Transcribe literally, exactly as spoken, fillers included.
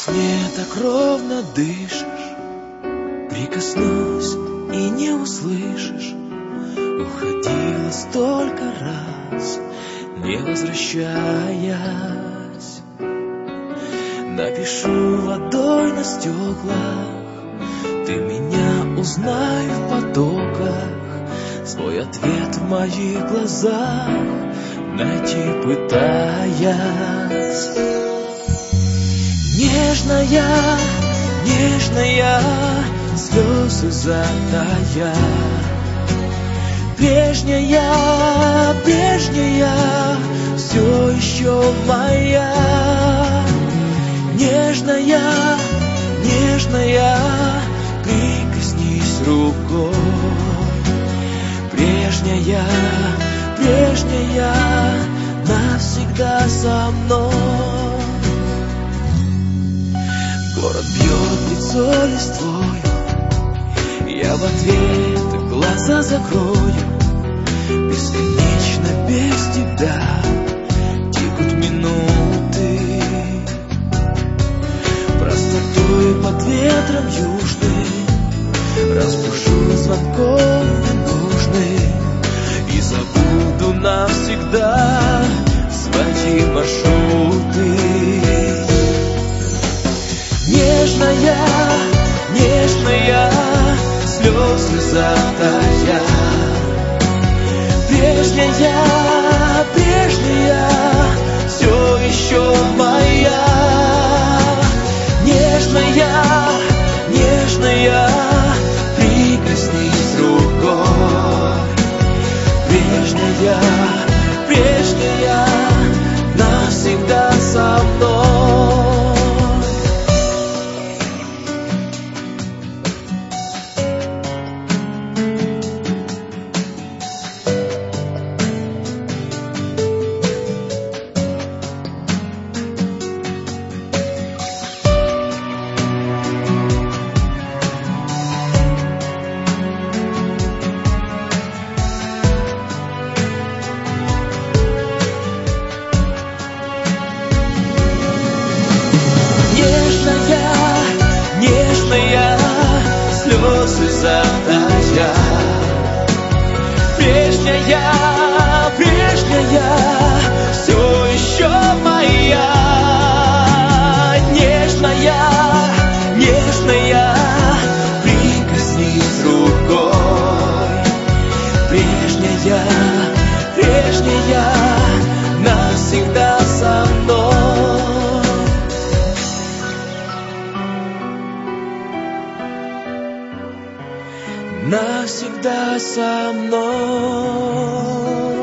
сне так ровно дышишь, прикоснусь и не услышишь. Уходила столько раз, не возвращаясь. Напишу водой на стеклах, ты меня узнай в потоках. Свой ответ в моих глазах найти пытаясь. Нежная, нежная, слезы затая. Прежняя, прежняя, все еще моя. Нежная, нежная, прикоснись рукой. Прежняя, прежняя, навсегда со мной. Город бьет лицо листвою, я в ответ глаза закрою. Бесконечно без тебя текут минуты. Простотой под ветром южным разбушу звонком ненужным и забуду навсегда свои маршруты. Нежная, нежная, слезы затая. Прежняя, прежняя, все еще моя. Нежная, нежная, прикоснись рукой. Прежняя, прежняя, навсегда со мной. Нежная, слезы затая. Прежняя, прежняя, все еще моя. Нежная, нежная, прикоснись рукой. Прежняя, прежняя, навсегда со мной. Навсегда со мной.